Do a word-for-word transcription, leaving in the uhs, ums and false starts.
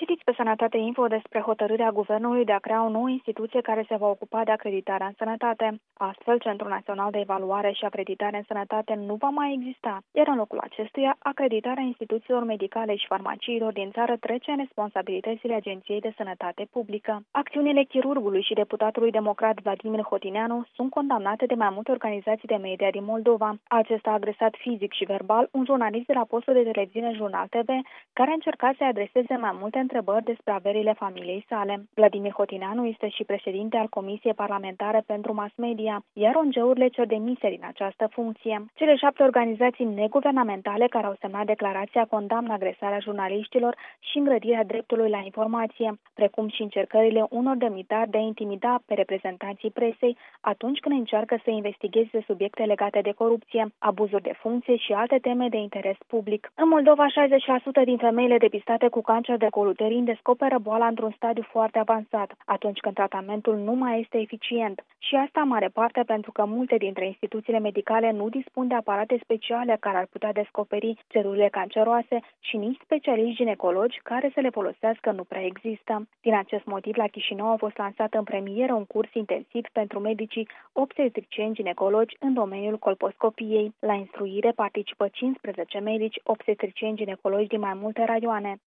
Citiți pe Sănătate Info despre hotărârea Guvernului de a crea o nouă instituție care se va ocupa de acreditarea în sănătate. Astfel, Centrul Național de Evaluare și Acreditare în Sănătate nu va mai exista, iar în locul acestuia, acreditarea instituțiilor medicale și farmaciilor din țară trece în responsabilitățile Agenției de Sănătate Publică. Acțiunile chirurgului și deputatului democrat Vladimir Hotineanu sunt condamnate de mai multe organizații de media din Moldova. Acesta a agresat fizic și verbal un jurnalist de la postul de televiziune Jurnal T V, care încerca să-i adreseze mai multe întrebări despre averile familiei sale. Vladimir Hotineanu este și președinte al Comisiei Parlamentare pentru Mass Media, iar O N G-urile cer demisia din această funcție. Cele șapte organizații neguvernamentale care au semnat declarația condamnă agresarea jurnaliștilor și îngrădirea dreptului la informație, precum și încercările unor demnitari de a intimida pe reprezentanții presei atunci când încearcă să investigheze subiecte legate de corupție, abuzuri de funcție și alte teme de interes public. În Moldova, șaizeci la sută din femeile depistate cu cancer de col uterin descoperă boala într-un stadiu foarte avansat, atunci când tratamentul nu mai este eficient. Și asta în mare parte pentru că multe dintre instituțiile medicale nu dispun de aparate speciale care ar putea descoperi celulele canceroase și nici specialiști ginecologi care să le folosească nu prea există. Din acest motiv, la Chișinău a fost lansat în premieră un curs intensiv pentru medicii obstetricieni ginecologi în domeniul colposcopiei. La instruire participă cincisprezece medici obstetricieni ginecologi din mai multe raioane.